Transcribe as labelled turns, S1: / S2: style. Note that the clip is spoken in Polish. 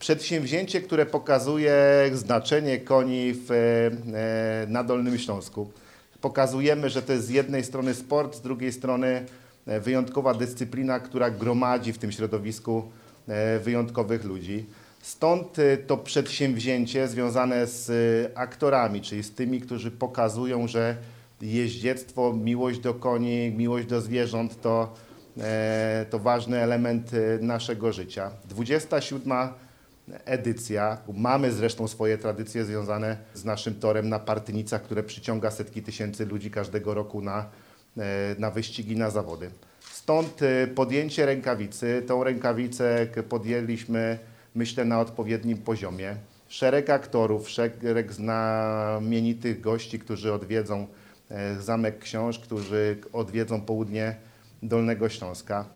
S1: Przedsięwzięcie, które pokazuje znaczenie koni na Dolnym Śląsku. Pokazujemy, że to jest z jednej strony sport, z drugiej strony wyjątkowa dyscyplina, która gromadzi w tym środowisku wyjątkowych ludzi. Stąd to przedsięwzięcie związane z aktorami, czyli z tymi, którzy pokazują, że jeździectwo, miłość do koni, miłość do zwierząt to ważny element naszego życia. 27. edycja. Mamy zresztą swoje tradycje związane z naszym torem na Partynicach, które przyciąga setki tysięcy ludzi każdego roku na wyścigi, na zawody. Stąd podjęcie rękawicy. Tą rękawicę podjęliśmy, myślę, na odpowiednim poziomie. Szereg aktorów, szereg znamienitych gości, którzy odwiedzą Zamek Książ, którzy odwiedzą południe Dolnego Śląska.